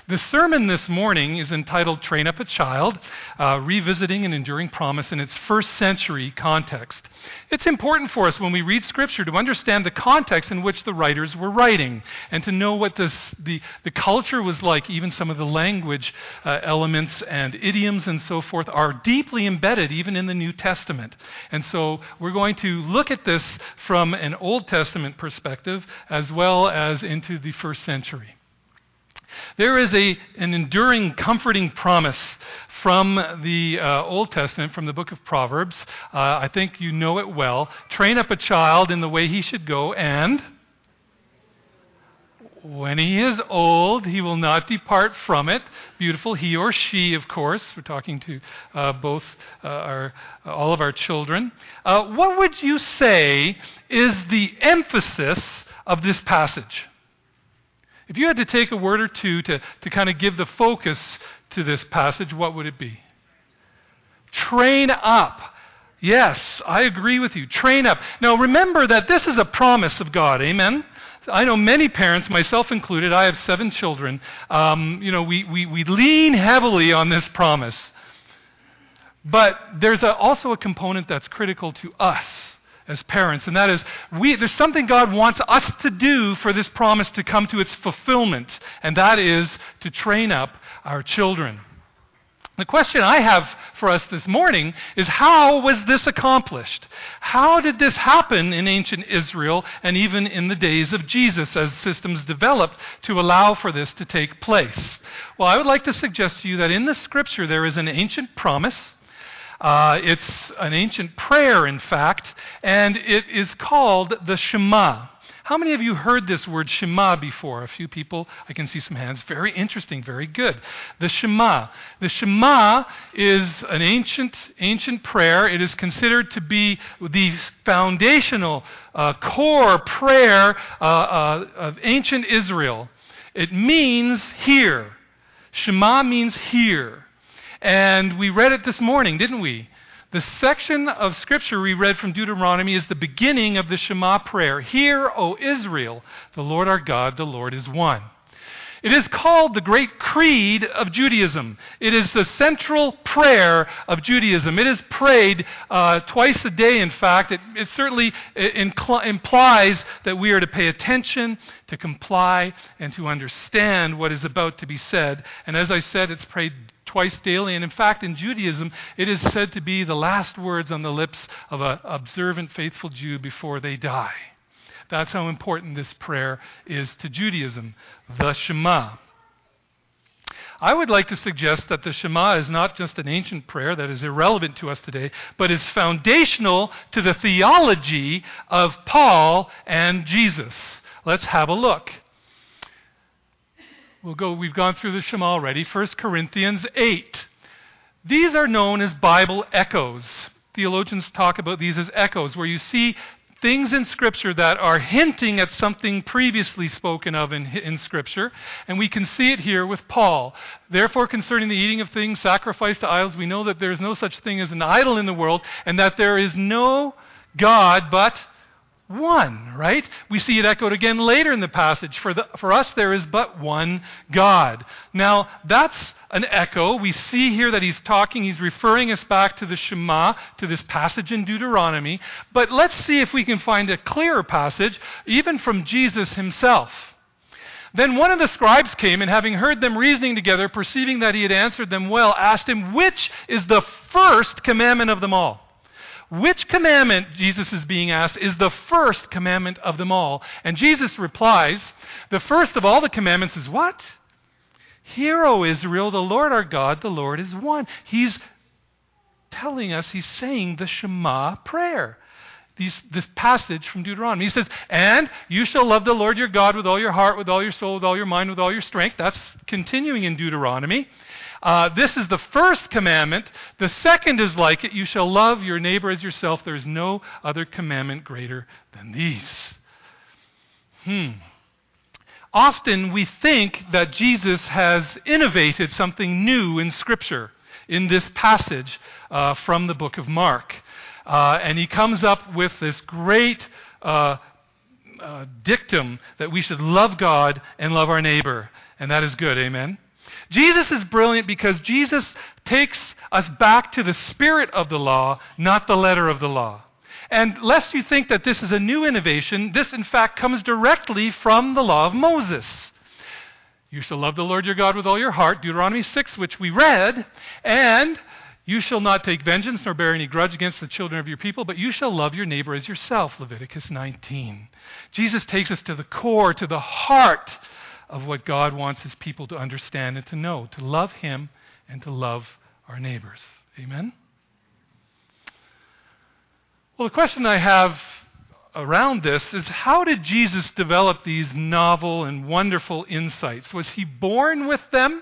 The sermon this morning is entitled Train Up a Child, Revisiting an Enduring Promise in its first century context. It's important for us when we read Scripture to understand the context in which the writers were writing and to know what the culture was like. Even some of the language elements and idioms and so forth are deeply embedded even in the New Testament. And so we're going to look at this from an Old Testament perspective as well as into the first century. There is an enduring, comforting promise from the Old Testament, from the book of Proverbs. I think you know it well. Train up a child in the way he should go, and when he is old, he will not depart from it. Beautiful. He or she, of course. We're talking to all of our children. What would you say is the emphasis of this passage? If you had to take a word or two to kind of give the focus to this passage, what would it be? Train up. Yes, I agree with you. Train up. Now remember that this is a promise of God. Amen? I know many parents, myself included, I have 7 children, we lean heavily on this promise. But there's also a component that's critical to us as parents, and that is, there's something God wants us to do for this promise to come to its fulfillment, and that is to train up our children. The question I have for us this morning is, how was this accomplished? How did this happen in ancient Israel and even in the days of Jesus as systems developed to allow for this to take place? Well, I would like to suggest to you that in the Scripture there is an ancient promise. It's an ancient prayer, in fact, and it is called the Shema. How many of you heard this word Shema before? A few people. I can see some hands. Very interesting. Very good. The Shema. The Shema is an ancient prayer. It is considered to be the foundational core prayer of ancient Israel. It means hear. Shema means hear. And we read it this morning, didn't we? The section of Scripture we read from Deuteronomy is the beginning of the Shema prayer. Hear, O Israel, the Lord our God, the Lord is one. It is called the Great Creed of Judaism. It is the central prayer of Judaism. It is prayed twice a day, in fact. It certainly implies that we are to pay attention, to comply, and to understand what is about to be said. And as I said, it's prayed twice daily. And in fact, in Judaism, it is said to be the last words on the lips of an observant, faithful Jew before they die. That's how important this prayer is to Judaism, the Shema. I would like to suggest that the Shema is not just an ancient prayer that is irrelevant to us today, but is foundational to the theology of Paul and Jesus. Let's have a look. We've gone through the Shema already. 1 Corinthians 8. These are known as Bible echoes. Theologians talk about these as echoes, where you see things in Scripture that are hinting at something previously spoken of in Scripture, and we can see it here with Paul. Therefore, concerning the eating of things sacrificed to idols, we know that there is no such thing as an idol in the world, and that there is no God but one, right? We see it echoed again later in the passage. For us, there is but one God. Now, that's an echo. We see here that he's referring us back to the Shema, to this passage in Deuteronomy. But let's see if we can find a clearer passage, even from Jesus himself. Then one of the scribes came, and having heard them reasoning together, perceiving that he had answered them well, asked him, which is the first commandment of them all? Which commandment, Jesus is being asked, is the first commandment of them all? And Jesus replies, the first of all the commandments is what? Hear, O Israel, the Lord our God, the Lord is one. He's telling us, he's saying the Shema prayer. This passage from Deuteronomy. He says, and you shall love the Lord your God with all your heart, with all your soul, with all your mind, with all your strength. That's continuing in Deuteronomy. This is the first commandment. The second is like it. You shall love your neighbor as yourself. There is no other commandment greater than these. Often we think that Jesus has innovated something new in Scripture in this passage from the book of Mark. And he comes up with this great dictum that we should love God and love our neighbor. And that is good, amen? Jesus is brilliant because Jesus takes us back to the spirit of the law, not the letter of the law. And lest you think that this is a new innovation, this in fact comes directly from the law of Moses. You shall love the Lord your God with all your heart, Deuteronomy 6, which we read, and you shall not take vengeance nor bear any grudge against the children of your people, but you shall love your neighbor as yourself, Leviticus 19. Jesus takes us to the core, to the heart of what God wants his people to understand and to know, to love him and to love our neighbors. Amen? Well, the question I have around this is, how did Jesus develop these novel and wonderful insights? Was he born with them,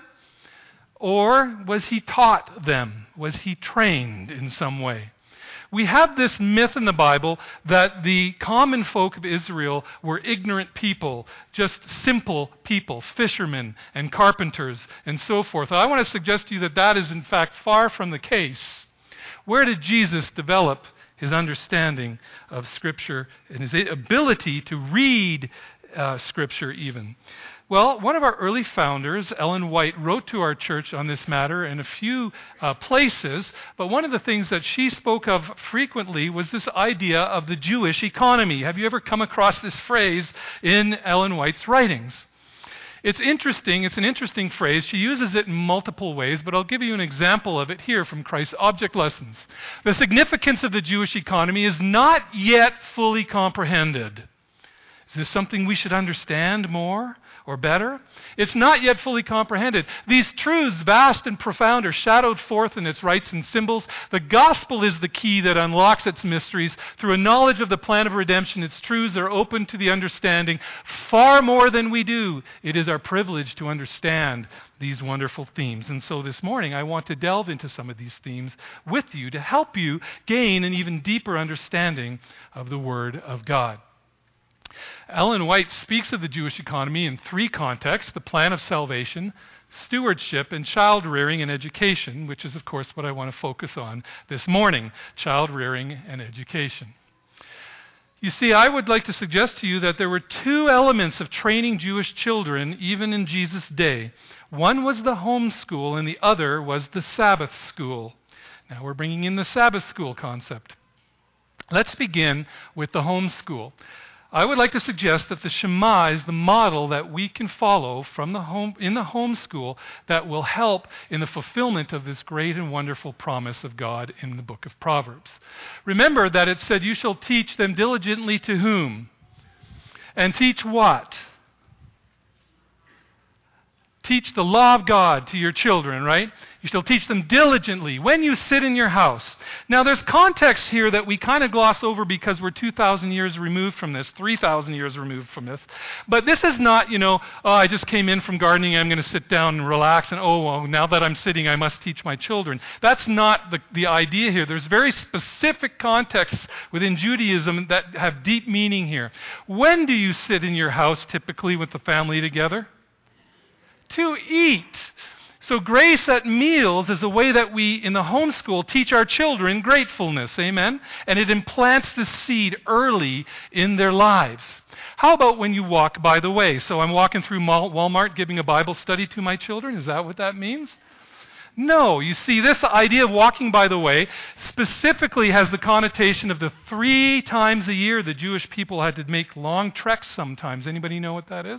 or was he taught them? Was he trained in some way? We have this myth in the Bible that the common folk of Israel were ignorant people, just simple people, fishermen and carpenters and so forth. I want to suggest to you that that is in fact far from the case. Where did Jesus develop his understanding of Scripture and his ability to read Scripture even? Well, one of our early founders, Ellen White, wrote to our church on this matter in a few places, but one of the things that she spoke of frequently was this idea of the Jewish economy. Have you ever come across this phrase in Ellen White's writings? It's interesting. It's an interesting phrase. She uses it in multiple ways, but I'll give you an example of it here from Christ's Object Lessons. The significance of the Jewish economy is not yet fully comprehended. Is this something we should understand more or better? It's not yet fully comprehended. These truths, vast and profound, are shadowed forth in its rites and symbols. The gospel is the key that unlocks its mysteries. Through a knowledge of the plan of redemption, its truths are open to the understanding far more than we do. It is our privilege to understand these wonderful themes. And so this morning, I want to delve into some of these themes with you to help you gain an even deeper understanding of the Word of God. Ellen White speaks of the Jewish economy in three contexts: the plan of salvation, stewardship, and child rearing and education, which is, of course, what I want to focus on this morning: child rearing and education. You see, I would like to suggest to you that there were two elements of training Jewish children even in Jesus' day. One was the home school, and the other was the Sabbath school. Now we're bringing in the Sabbath school concept. Let's begin with the home school. I would like to suggest that the Shema is the model that we can follow from the home, in the home school, that will help in the fulfillment of this great and wonderful promise of God in the book of Proverbs. Remember that it said, you shall teach them diligently to whom? And teach what? Teach the law of God to your children, right? You shall teach them diligently when you sit in your house. Now, there's context here that we kind of gloss over because we're 2,000 years removed from this, 3,000 years removed from this. But this is not, oh, I just came in from gardening, I'm going to sit down and relax, and well, now that I'm sitting, I must teach my children. That's not the idea here. There's very specific contexts within Judaism that have deep meaning here. When do you sit in your house typically with the family together? To eat. So grace at meals is a way that we, in the homeschool, teach our children gratefulness, amen? And it implants the seed early in their lives. How about when you walk by the way? So I'm walking through Walmart giving a Bible study to my children. Is that what that means? No. You see, this idea of walking by the way specifically has the connotation of the 3 times a year the Jewish people had to make long treks sometimes. Anybody know what that is?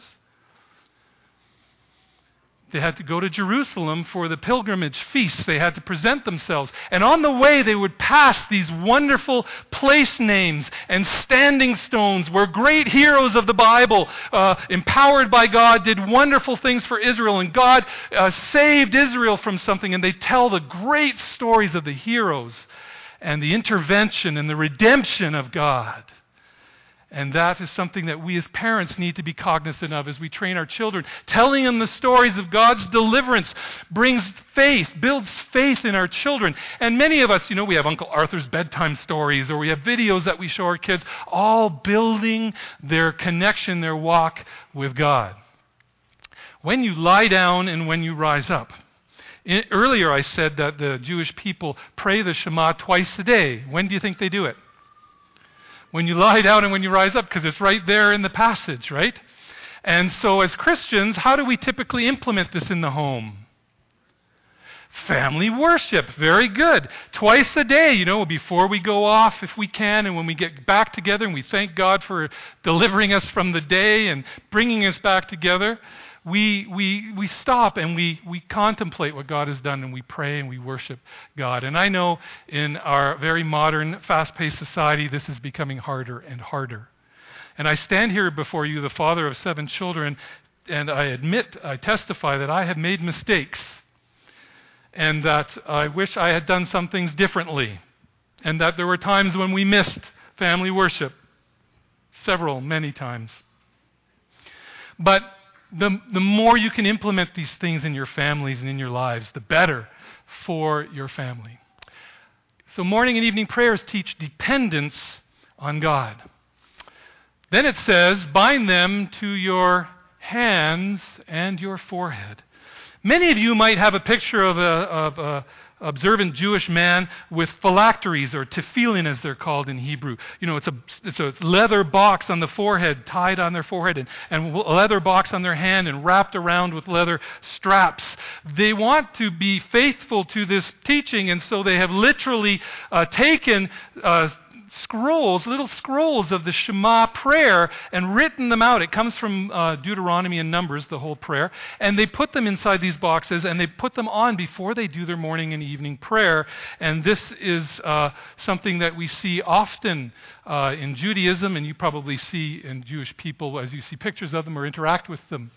They had to go to Jerusalem for the pilgrimage feasts. They had to present themselves. And on the way, they would pass these wonderful place names and standing stones where great heroes of the Bible, empowered by God, did wonderful things for Israel. And God saved Israel from something. And they tell the great stories of the heroes and the intervention and the redemption of God. And that is something that we as parents need to be cognizant of as we train our children. Telling them the stories of God's deliverance brings faith, builds faith in our children. And many of us, we have Uncle Arthur's bedtime stories, or we have videos that we show our kids, all building their connection, their walk with God. When you lie down and when you rise up. Earlier I said that the Jewish people pray the Shema twice a day. When do you think they do it? When you lie down and when you rise up, because it's right there in the passage, right? And so as Christians, how do we typically implement this in the home? Family worship, very good. Twice a day, before we go off if we can, and when we get back together and we thank God for delivering us from the day and bringing us back together, we stop and we contemplate what God has done, and we pray and we worship God. And I know in our very modern, fast-paced society, this is becoming harder and harder. And I stand here before you, the father of 7 children, and I testify that I have made mistakes, and that I wish I had done some things differently, and that there were times when we missed family worship, many times. But the more you can implement these things in your families and in your lives, the better for your family. So morning and evening prayers teach dependence on God. Then it says, bind them to your hands and your forehead. Many of you might have a picture of a observant Jewish man with phylacteries, or tefillin as they're called in Hebrew. It's a leather box on the forehead, tied on their forehead, and a leather box on their hand and wrapped around with leather straps. They want to be faithful to this teaching, and so they have literally taken little scrolls of the Shema prayer and written them out. It comes from Deuteronomy and Numbers, the whole prayer. And they put them inside these boxes, and they put them on before they do their morning and evening prayer. And this is something that we see often in Judaism, and you probably see in Jewish people as you see pictures of them or interact with them.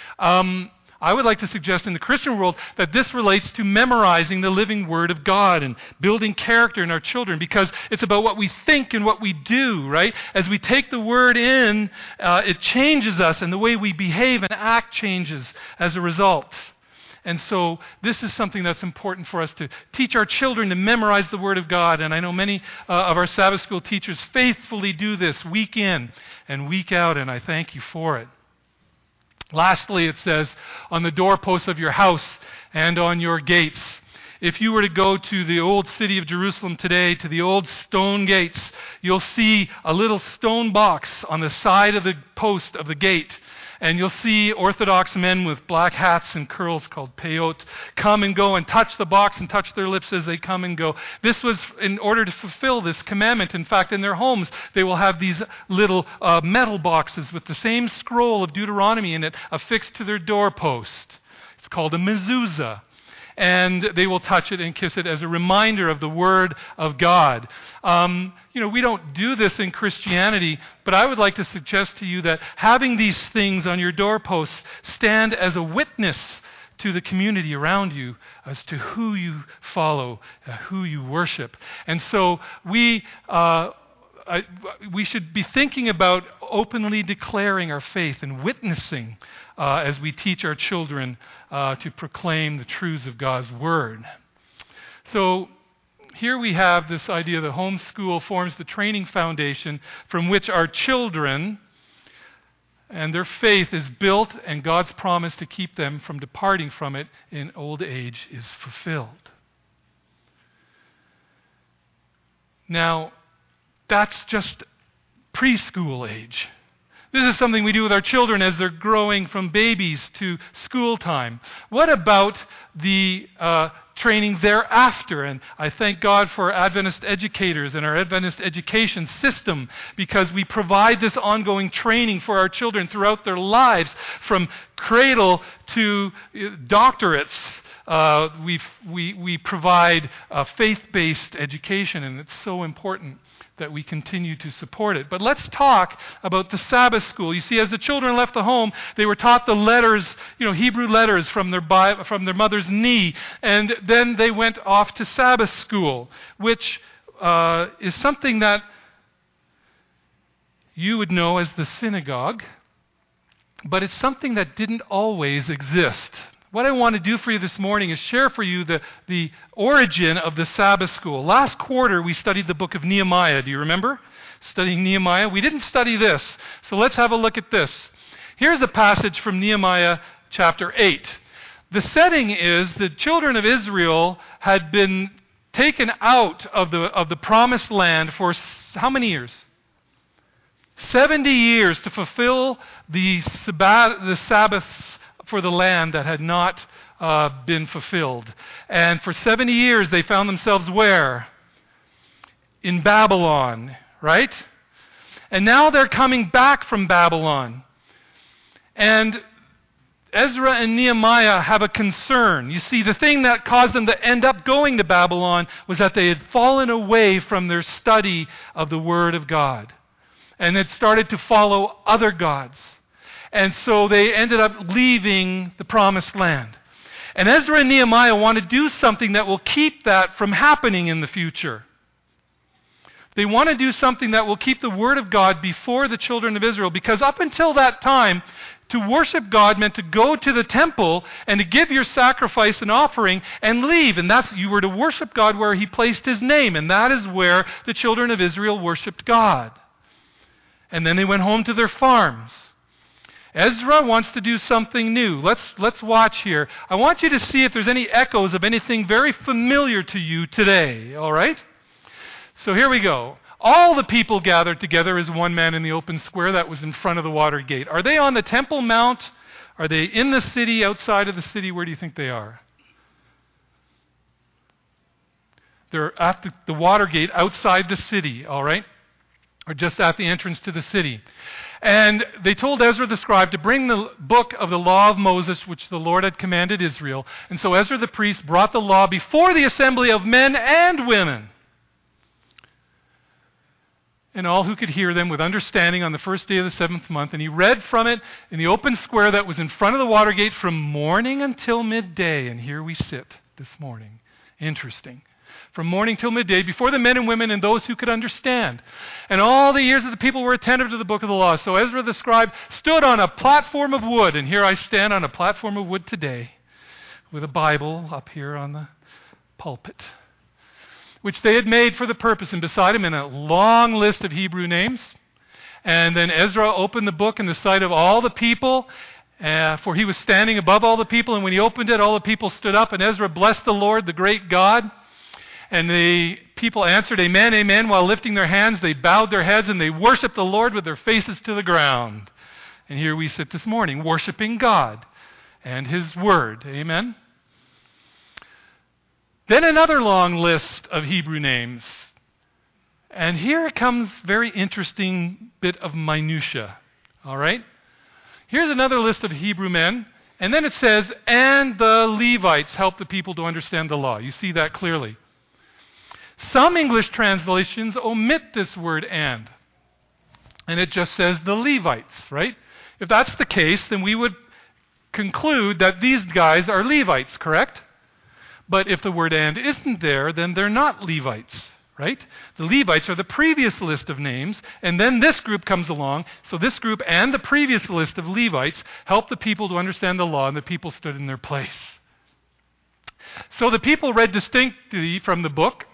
I would like to suggest in the Christian world that this relates to memorizing the living Word of God and building character in our children, because it's about what we think and what we do, right? As we take the Word in, it changes us, and the way we behave and act changes as a result. And so this is something that's important for us to teach our children to memorize the Word of God. And I know many of our Sabbath school teachers faithfully do this week in and week out, and I thank you for it. Lastly, it says, on the doorposts of your house and on your gates. If you were to go to the old city of Jerusalem today, to the old stone gates, you'll see a little stone box on the side of the post of the gate. And you'll see Orthodox men with black hats and curls called peyot come and go and touch the box and touch their lips as they come and go. This was in order to fulfill this commandment. In fact, in their homes, they will have these little metal boxes with the same scroll of Deuteronomy in it affixed to their doorpost. It's called a mezuzah. And they will touch it and kiss it as a reminder of the Word of God. We don't do this in Christianity, but I would like to suggest to you that having these things on your doorposts stand as a witness to the community around you as to who you follow, who you worship. And so we should be thinking about openly declaring our faith and witnessing as we teach our children to proclaim the truths of God's Word. So here we have this idea that homeschool forms the training foundation from which our children and their faith is built, and God's promise to keep them from departing from it in old age is fulfilled. Now, that's just preschool age. This is something we do with our children as they're growing from babies to school time. What about the training thereafter? And I thank God for Adventist educators and our Adventist education system, because we provide this ongoing training for our children throughout their lives, from cradle to doctorates. We provide faith-based education, and it's so important that we continue to support it. But let's talk about the Sabbath school. You see, as the children left the home, they were taught the letters, Hebrew letters from their mother's knee, and then they went off to Sabbath school, which is something that you would know as the synagogue, but it's something that didn't always exist. What I want to do for you this morning is share for you the origin of the Sabbath school. Last quarter, we studied the book of Nehemiah. Do you remember studying Nehemiah? We didn't study this, so let's have a look at this. Here's a passage from Nehemiah chapter 8. The setting is the children of Israel had been taken out of the promised land for how many years? 70 years to fulfill the Sabbaths for the land that had not been fulfilled. And for 70 years they found themselves where? In Babylon, right? And now they're coming back from Babylon. And Ezra and Nehemiah have a concern. You see, the thing that caused them to end up going to Babylon was that they had fallen away from their study of the Word of God and had started to follow other gods. And so they ended up leaving the Promised Land. And Ezra and Nehemiah want to do something that will keep that from happening in the future. They want to do something that will keep the Word of God before the children of Israel, because up until that time, to worship God meant to go to the temple and to give your sacrifice and offering and leave. And you were to worship God where He placed His name, and that is where the children of Israel worshiped God. And then they went home to their farms. Ezra wants to do something new. Let's watch here. I want you to see if there's any echoes of anything very familiar to you today, all right? So here we go. All the people gathered together as one man in the open square that was in front of the water gate. Are they on the Temple Mount? Are they in the city, outside of the city? Where do you think they are? They're at the water gate outside the city, all right? Or just at the entrance to the city. And they told Ezra the scribe to bring the book of the law of Moses, which the Lord had commanded Israel. And so Ezra the priest brought the law before the assembly of men and women, and all who could hear them with understanding on the first day of the 7th month. And he read from it in the open square that was in front of the water gate from morning until midday. And here we sit this morning. Interesting. From morning till midday, before the men and women and those who could understand. And all the ears of the people were attentive to the book of the law. So Ezra the scribe stood on a platform of wood. And here I stand on a platform of wood today with a Bible up here on the pulpit, which they had made for the purpose, and beside him in a long list of Hebrew names. And then Ezra opened the book in the sight of all the people, for he was standing above all the people, and when he opened it, all the people stood up, and Ezra blessed the Lord, the great God. And the people answered, Amen, amen, while lifting their hands, they bowed their heads, and they worshiped the Lord with their faces to the ground. And here we sit this morning, worshiping God and His Word. Amen? Then another long list of Hebrew names. And here comes very interesting bit of minutia. All right? Here's another list of Hebrew men. And then it says, and the Levites helped the people to understand the law. You see that clearly. Some English translations omit this word and it just says the Levites, right? If that's the case, then we would conclude that these guys are Levites, correct? But if the word and isn't there, then they're not Levites, right? The Levites are the previous list of names, and then this group comes along. So this group and the previous list of Levites helped the people to understand the law, and the people stood in their place. So the people read distinctly from the book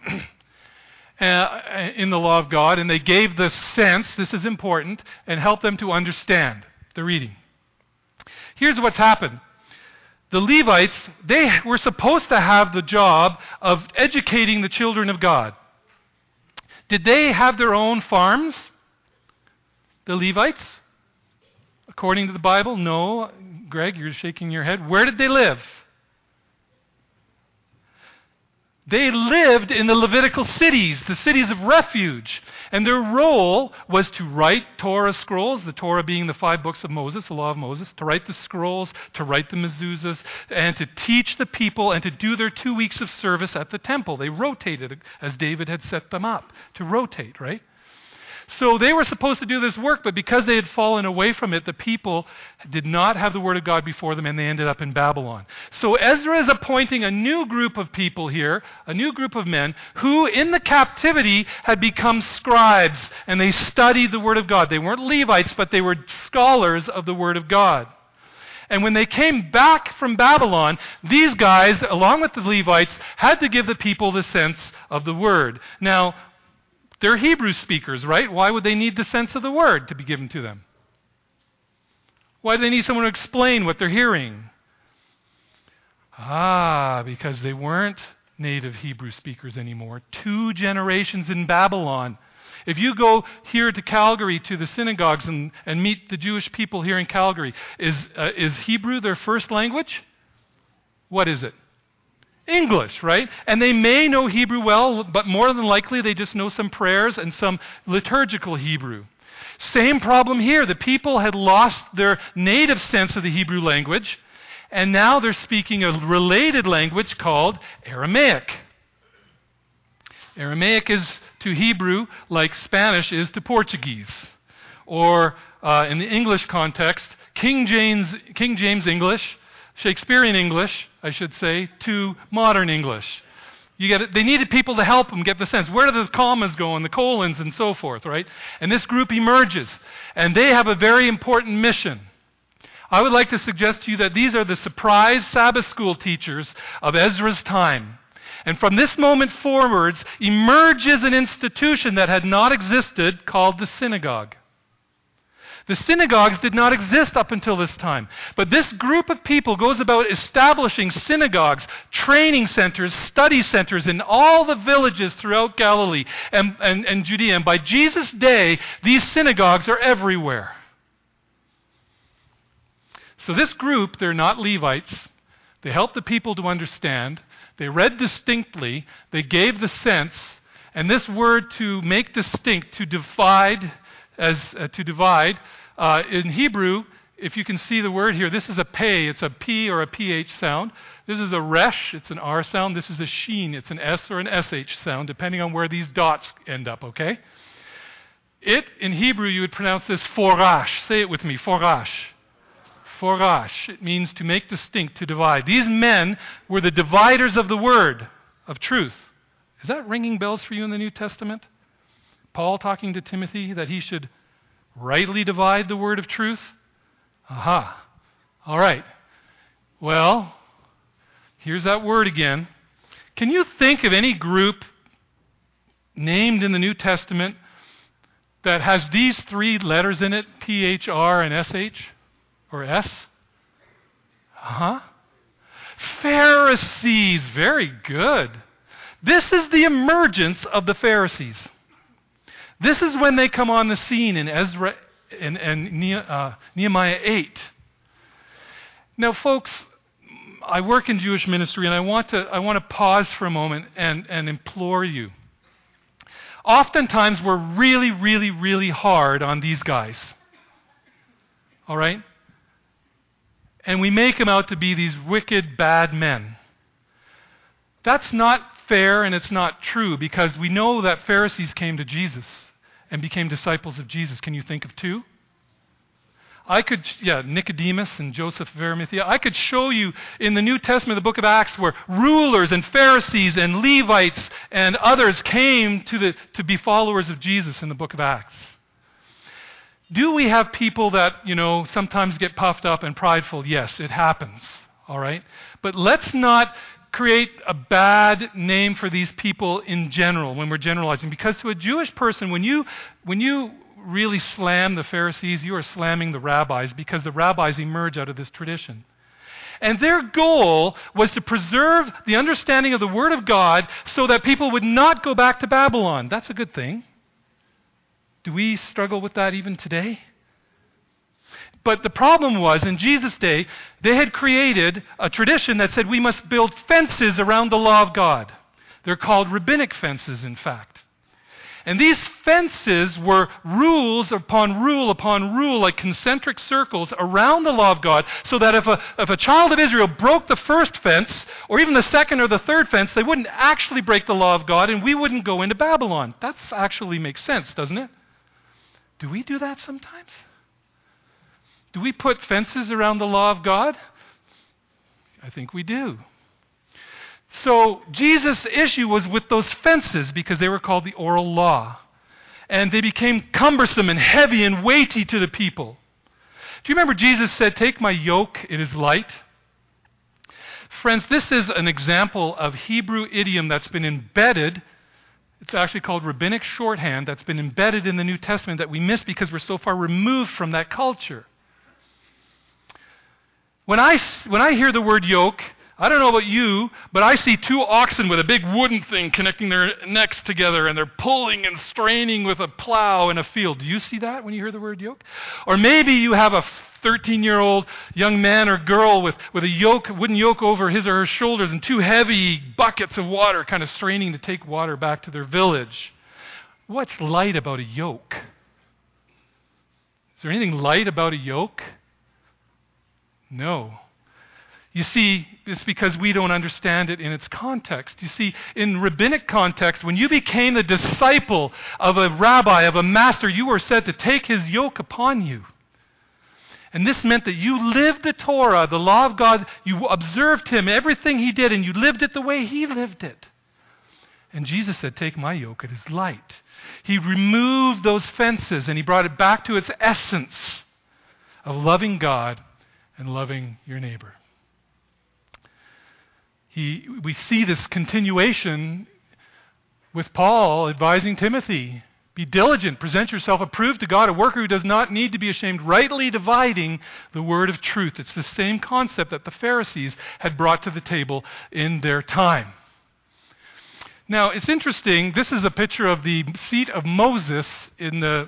in the law of God, and they gave the sense, this is important, and helped them to understand the reading. Here's what's happened. The Levites, they were supposed to have the job of educating the children of God. Did they have their own farms? The Levites? According to the Bible? No. Greg, you're shaking your head. Where did they live? They lived in the Levitical cities, the cities of refuge. And their role was to write Torah scrolls, the Torah being the 5 books of Moses, the law of Moses, to write the scrolls, to write the mezuzahs, and to teach the people and to do their 2 weeks of service at the temple. They rotated as David had set them up to rotate, right? So they were supposed to do this work, but because they had fallen away from it, the people did not have the Word of God before them, and they ended up in Babylon. So Ezra is appointing a new group of people here, a new group of men, who in the captivity had become scribes, and they studied the Word of God. They weren't Levites, but they were scholars of the Word of God. And when they came back from Babylon, these guys, along with the Levites, had to give the people the sense of the Word. Now, they're Hebrew speakers, right? Why would they need the sense of the Word to be given to them? Why do they need someone to explain what they're hearing? Because they weren't native Hebrew speakers anymore. 2 generations in Babylon. If you go here to Calgary to the synagogues and meet the Jewish people here in Calgary, is Hebrew their first language? What is it? English, right? And they may know Hebrew well, but more than likely they just know some prayers and some liturgical Hebrew. Same problem here. The people had lost their native sense of the Hebrew language, and now they're speaking a related language called Aramaic. Aramaic is to Hebrew like Spanish is to Portuguese, or in the English context, King James English, Shakespearean English, I should say, to modern English. You get it? They needed people to help them get the sense. Where do the commas go and the colons and so forth, right? And this group emerges, and they have a very important mission. I would like to suggest to you that these are the surprise Sabbath school teachers of Ezra's time. And from this moment forwards emerges an institution that had not existed called the synagogue. The synagogues did not exist up until this time. But this group of people goes about establishing synagogues, training centers, study centers in all the villages throughout Galilee and Judea. And by Jesus' day, these synagogues are everywhere. So this group, they're not Levites. They helped the people to understand. They read distinctly. They gave the sense. And this word to make distinct, to divide, in Hebrew, if you can see the word here, this is a pei, it's a P or a PH sound. This is a resh, it's an R sound. This is a sheen, it's an S or an SH sound, depending on where these dots end up, okay? In Hebrew, you would pronounce this forash. Say it with me, forash. Forash. It means to make distinct, to divide. These men were the dividers of the word, of truth. Is that ringing bells for you in the New Testament? Paul talking to Timothy that he should rightly divide the word of truth? Aha. All right. Well, here's that word again. Can you think of any group named in the New Testament that has these three letters in it, P-H-R and S-H? Or S? Pharisees. Very good. This is the emergence of the Pharisees. This is when they come on the scene in Ezra and Nehemiah 8. Now, folks, I work in Jewish ministry, and I want to pause for a moment and implore you. Oftentimes, we're really, really, really hard on these guys. All right? And we make them out to be these wicked, bad men. That's not fair, and it's not true, because we know that Pharisees came to Jesus and became disciples of Jesus. Can you think of two? Nicodemus and Joseph of Arimathea. I could show you in the New Testament, the book of Acts, where rulers and Pharisees and Levites and others came to be followers of Jesus in the book of Acts. Do we have people that, sometimes get puffed up and prideful? Yes, it happens. All right? But let's not create a bad name for these people in general when we're generalizing, because to a Jewish person, when you really slam the Pharisees, you are slamming the rabbis, because the rabbis emerge out of this tradition. And their goal was to preserve the understanding of the Word of God so that people would not go back to Babylon. That's a good thing. Do we struggle with that even today? But the problem was, in Jesus' day, they had created a tradition that said we must build fences around the law of God. They're called rabbinic fences, in fact. And these fences were rules upon rule upon rule, like concentric circles around the law of God, so that if a child of Israel broke the first fence, or even the second or the third fence, they wouldn't actually break the law of God, and we wouldn't go into Babylon. That actually makes sense, doesn't it? Do we do that sometimes? Do we put fences around the law of God? I think we do. So Jesus' issue was with those fences, because they were called the oral law. And they became cumbersome and heavy and weighty to the people. Do you remember Jesus said, "Take my yoke, it is light"? Friends, this is an example of Hebrew idiom that's been embedded. It's actually called rabbinic shorthand, that's been embedded in the New Testament that we miss because we're so far removed from that culture. When I hear the word yoke, I don't know about you, but I see two oxen with a big wooden thing connecting their necks together, and they're pulling and straining with a plow in a field. Do you see that when you hear the word yoke? Or maybe you have a 13-year-old young man or girl with a wooden yoke over his or her shoulders and two heavy buckets of water kind of straining to take water back to their village. What's light about a yoke? Is there anything light about a yoke? No. You see, it's because we don't understand it in its context. You see, in rabbinic context, when you became the disciple of a rabbi, of a master, you were said to take his yoke upon you. And this meant that you lived the Torah, the law of God, you observed him, everything he did, and you lived it the way he lived it. And Jesus said, take my yoke, it is light. He removed those fences and he brought it back to its essence of loving God and loving your neighbor. We see this continuation with Paul advising Timothy, be diligent, present yourself approved to God, a worker who does not need to be ashamed, rightly dividing the word of truth. It's the same concept that the Pharisees had brought to the table in their time. Now, it's interesting, this is a picture of the seat of Moses in the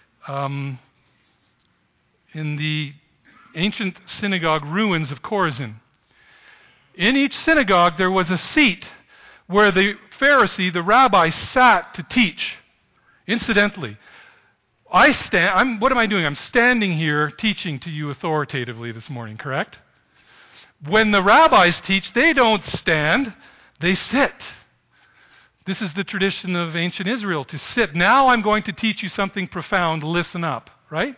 ancient synagogue ruins of Chorazin. In each synagogue, there was a seat where the Pharisee, the rabbi, sat to teach. Incidentally, what am I doing? I'm standing here teaching to you authoritatively this morning, correct? When the rabbis teach, they don't stand, they sit. This is the tradition of ancient Israel, to sit. Now I'm going to teach you something profound. Listen up, right?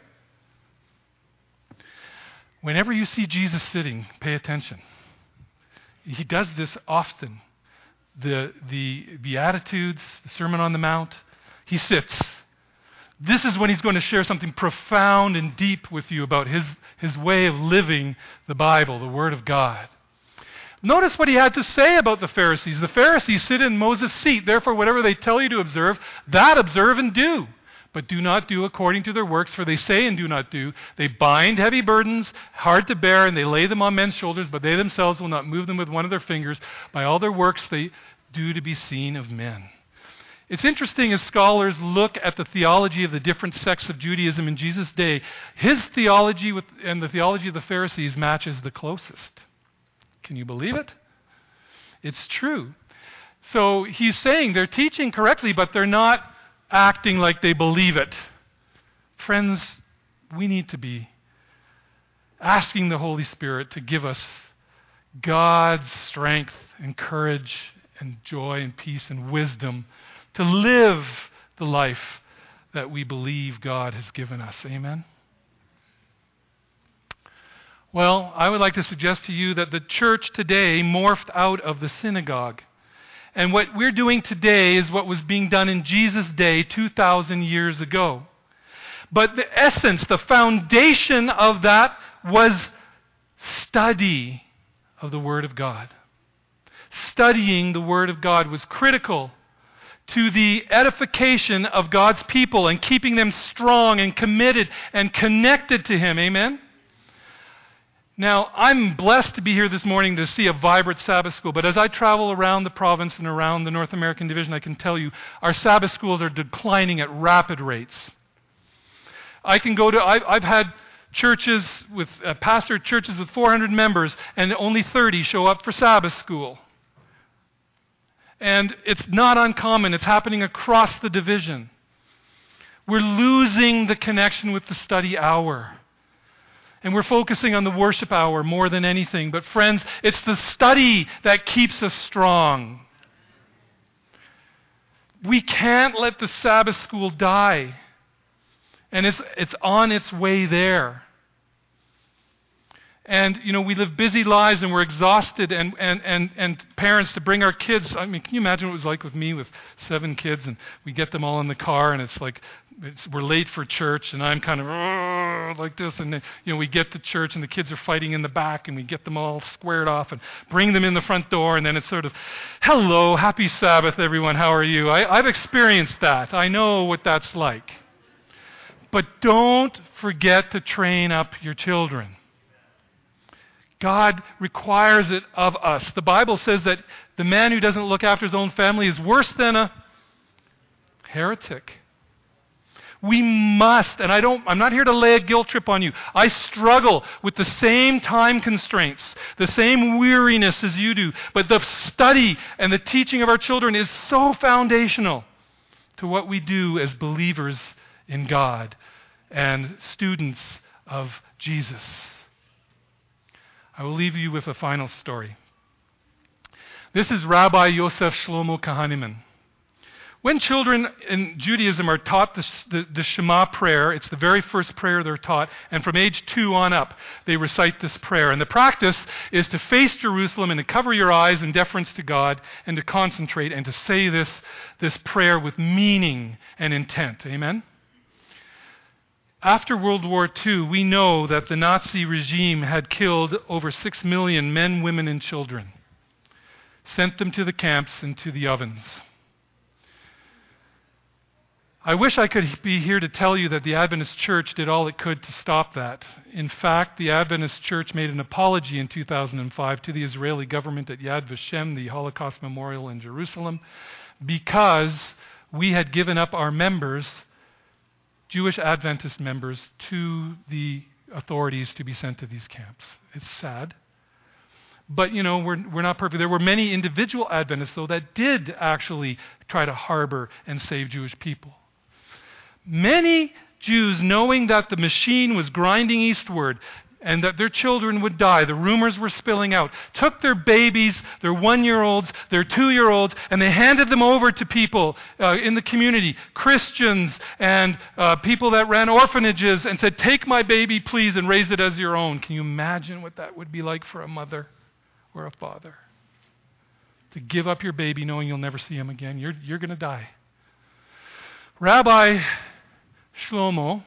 Whenever you see Jesus sitting, pay attention. He does this often. The Beatitudes, the Sermon on the Mount, he sits. This is when he's going to share something profound and deep with you about his way of living the Bible, the Word of God. Notice what he had to say about the Pharisees. The Pharisees sit in Moses' seat. Therefore, whatever they tell you to observe, that observe and do. But do not do according to their works, for they say and do not do. They bind heavy burdens, hard to bear, and they lay them on men's shoulders, but they themselves will not move them with one of their fingers. By all their works they do to be seen of men. It's interesting as scholars look at the theology of the different sects of Judaism in Jesus' day, his theology and the theology of the Pharisees matches the closest. Can you believe it? It's true. So he's saying they're teaching correctly, but they're not acting like they believe it. Friends, we need to be asking the Holy Spirit to give us God's strength and courage and joy and peace and wisdom to live the life that we believe God has given us. Amen? Well, I would like to suggest to you that the church today morphed out of the synagogue. And what we're doing today is what was being done in Jesus' day 2,000 years ago. But the essence, the foundation of that was study of the Word of God. Studying the Word of God was critical to the edification of God's people and keeping them strong and committed and connected to Him. Amen? Now, I'm blessed to be here this morning to see a vibrant Sabbath school, but as I travel around the province and around the North American division, I can tell you our Sabbath schools are declining at rapid rates. I've had churches with, pastored churches with 400 members, and only 30 show up for Sabbath school. And it's not uncommon. It's happening across the division. We're losing the connection with the study hour. And we're focusing on the worship hour more than anything. But friends, it's the study that keeps us strong. We can't let the Sabbath school die. And it's on its way there. And, we live busy lives and we're exhausted and parents to bring our kids. I mean, can you imagine what it was like with me with 7 kids and we get them all in the car and it's like we're late for church and I'm kind of like this and then, we get to church and the kids are fighting in the back and we get them all squared off and bring them in the front door and then it's sort of, hello, happy Sabbath everyone, how are you? I've experienced that. I know what that's like. But don't forget to train up your children. God requires it of us. The Bible says that the man who doesn't look after his own family is worse than a heretic. We must, and I'm not here to lay a guilt trip on you. I struggle with the same time constraints, the same weariness as you do. But the study and the teaching of our children is so foundational to what we do as believers in God and students of Jesus. I will leave you with a final story. This is Rabbi Yosef Shlomo Kahaneman. When children in Judaism are taught the Shema prayer, it's the very first prayer they're taught, and from age 2 on up, they recite this prayer. And the practice is to face Jerusalem and to cover your eyes in deference to God and to concentrate and to say this prayer with meaning and intent. Amen? After World War II, we know that the Nazi regime had killed over 6 million men, women, and children, sent them to the camps and to the ovens. I wish I could be here to tell you that the Adventist Church did all it could to stop that. In fact, the Adventist Church made an apology in 2005 to the Israeli government at Yad Vashem, the Holocaust Memorial in Jerusalem, because we had given up our members, Jewish Adventist members, to the authorities to be sent to these camps. It's sad. But, we're not perfect. There were many individual Adventists, though, that did actually try to harbor and save Jewish people. Many Jews, knowing that the machine was grinding eastward and that their children would die, the rumors were spilling out, took their babies, their 1-year-olds, their 2-year-olds, and they handed them over to people in the community, Christians and people that ran orphanages, and said, "Take my baby, please, and raise it as your own." Can you imagine what that would be like for a mother or a father? To give up your baby knowing you'll never see him again. You're going to die. Rabbi Shlomo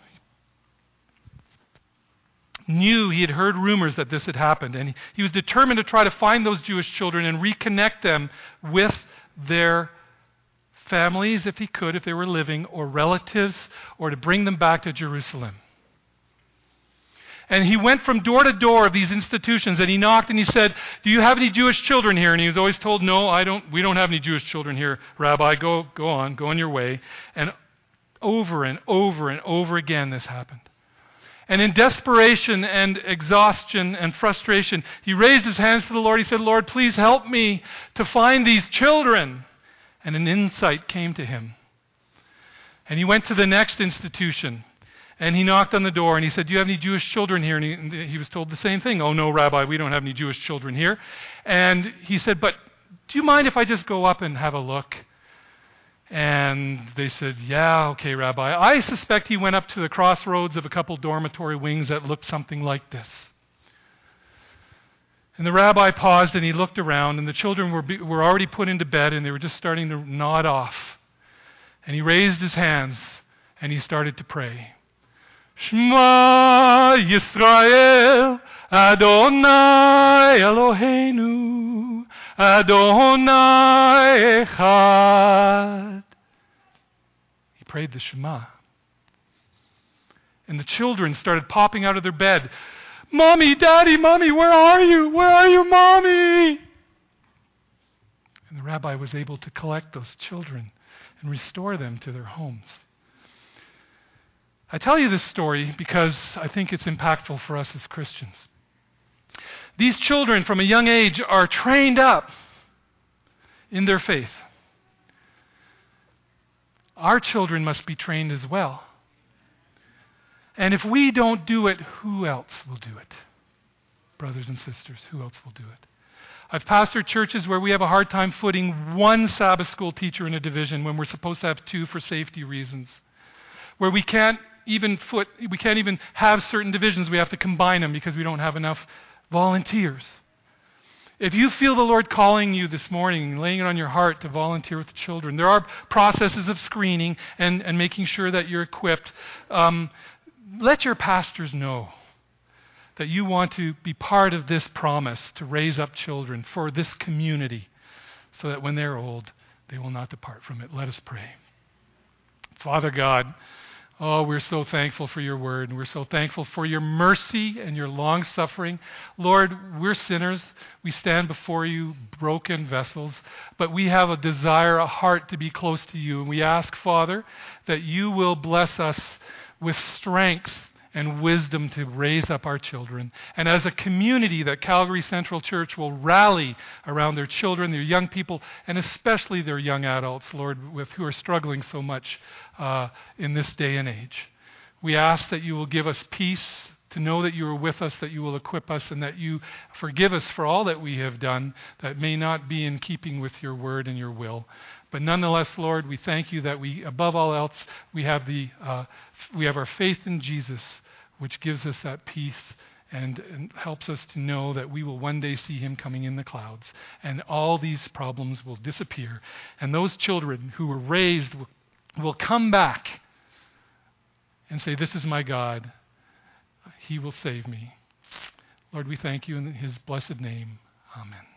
knew, he had heard rumors that this had happened, and he was determined to try to find those Jewish children and reconnect them with their families, if he could, if they were living, or relatives, or to bring them back to Jerusalem. And he went from door to door of these institutions, and he knocked and he said, "Do you have any Jewish children here?" And he was always told, "No, we don't have any Jewish children here, Rabbi. Go on your way." And over and over and over again this happened. And in desperation and exhaustion and frustration, he raised his hands to the Lord. He said, "Lord, please help me to find these children." And an insight came to him. And he went to the next institution. And he knocked on the door and he said, "Do you have any Jewish children here?" And he was told the same thing. "Oh, no, Rabbi, we don't have any Jewish children here." And he said, "But do you mind if I just go up and have a look?" And they said, "Yeah, okay, Rabbi." I suspect he went up to the crossroads of a couple dormitory wings that looked something like this. And the rabbi paused and he looked around, and the children were already put into bed and they were just starting to nod off. And he raised his hands and he started to pray. Shema Yisrael, Adonai Eloheinu, Adonai Echad. He prayed the Shema. And the children started popping out of their bed. "Mommy, Daddy, Mommy, where are you? Where are you, Mommy?" And the rabbi was able to collect those children and restore them to their homes. I tell you this story because I think it's impactful for us as Christians. These children from a young age are trained up in their faith. Our children must be trained as well. And if we don't do it, who else will do it? Brothers and sisters, who else will do it? I've pastored churches where we have a hard time footing one Sabbath school teacher in a division when we're supposed to have 2 for safety reasons. Where we can't even have certain divisions. We have to combine them because we don't have enough volunteers. If you feel the Lord calling you this morning, laying it on your heart to volunteer with the children, there are processes of screening and making sure that you're equipped. Let your pastors know that you want to be part of this promise to raise up children for this community so that when they're old, they will not depart from it. Let us pray. Father God, Oh, we're so thankful for your word, and we're so thankful for your mercy and your long suffering. Lord, we're sinners. We stand before you broken vessels, but we have a desire, a heart to be close to you. And we ask, Father, that you will bless us with strength and wisdom to raise up our children. And as a community, that Calgary Central Church will rally around their children, their young people, and especially their young adults, Lord, with who are struggling so much in this day and age. We ask that you will give us peace to know that you are with us, that you will equip us, and that you forgive us for all that we have done that may not be in keeping with your word and your will. But nonetheless, Lord, we thank you that we, above all else, we have our faith in Jesus, which gives us that peace and helps us to know that we will one day see him coming in the clouds, and all these problems will disappear. And those children who were raised will come back and say, "This is my God. He will save me." Lord, we thank you in his blessed name. Amen.